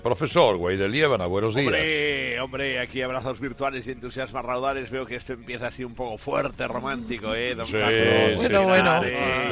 Profesor Güey de Liébana, buenos días. Hombre, aquí abrazos virtuales y entusiasmas raudales. Veo que esto empieza así un poco fuerte, romántico, don Sí, Carlos. Bueno.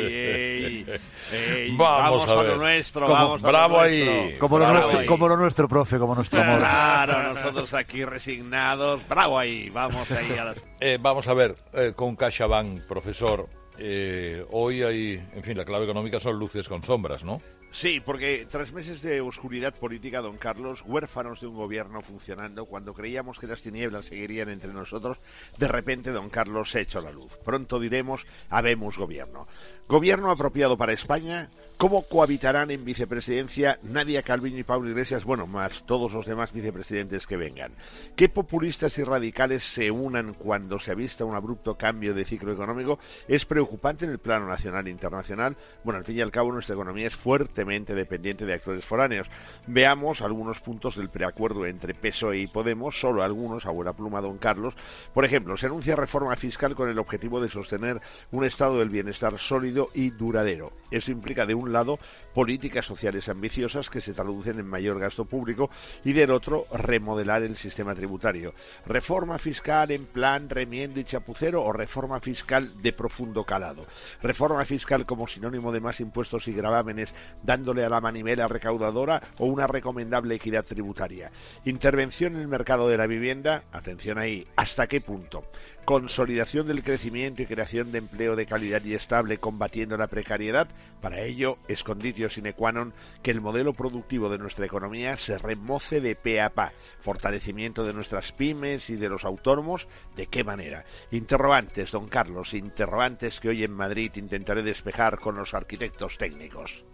Vamos a a ver. lo nuestro, Bravo ahí. Como lo nuestro, profe, como nuestro amor. Claro, nosotros aquí resignados. Bravo ahí, vamos ahí a las... Vamos a ver, con CaixaBank, profesor. Hoy hay, en fin, la clave económica son luces con sombras, ¿no? Sí, porque tras meses de oscuridad política, don Carlos, huérfanos de un gobierno funcionando, cuando creíamos que las tinieblas seguirían entre nosotros, de repente don Carlos se echó la luz. Pronto diremos, habemos gobierno. Gobierno apropiado para España. ¿Cómo cohabitarán en vicepresidencia Nadia Calviño y Pablo Iglesias? Bueno, más todos los demás vicepresidentes que vengan. ¿Qué populistas y radicales se unan cuando se avista un abrupto cambio de ciclo económico? ¿Es preocupante en el plano nacional e internacional? Bueno, al fin y al cabo nuestra economía es fuertemente dependiente de actores foráneos. Veamos algunos puntos del preacuerdo entre PSOE y Podemos, solo algunos, a buena pluma don Carlos. Por ejemplo, se anuncia reforma fiscal con el objetivo de sostener un estado del bienestar sólido y duradero. Eso implica, de un lado, políticas sociales ambiciosas que se traducen en mayor gasto público y, del otro, remodelar el sistema tributario. ¿Reforma fiscal en plan remiendo y chapucero o reforma fiscal de profundo calado? ¿Reforma fiscal como sinónimo de más impuestos y gravámenes dándole a la manivela recaudadora o una recomendable equidad tributaria? ¿Intervención en el mercado de la vivienda? Atención ahí, ¿hasta qué punto? ¿Consolidación del crecimiento y creación de empleo de calidad y estable combatiendo la precariedad? Para ello, es conditio sine qua non que el modelo productivo de nuestra economía se remoce de pe a pa. Fortalecimiento de nuestras pymes y de los autónomos, ¿de qué manera? Interrogantes, don Carlos, interrogantes que hoy en Madrid intentaré despejar con los arquitectos técnicos.